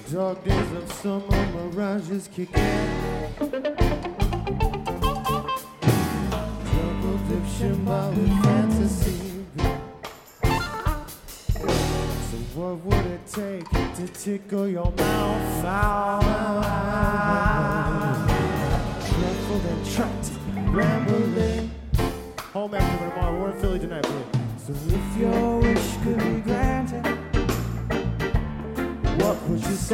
Dark days of summer mirages kick in. Double dip symbolic fantasy. So what would it take to tickle your mouth? Truffled and trapped, rambling. Home after tomorrow. We're in Philly tonight, please. So if your wish could be granted, what would you say?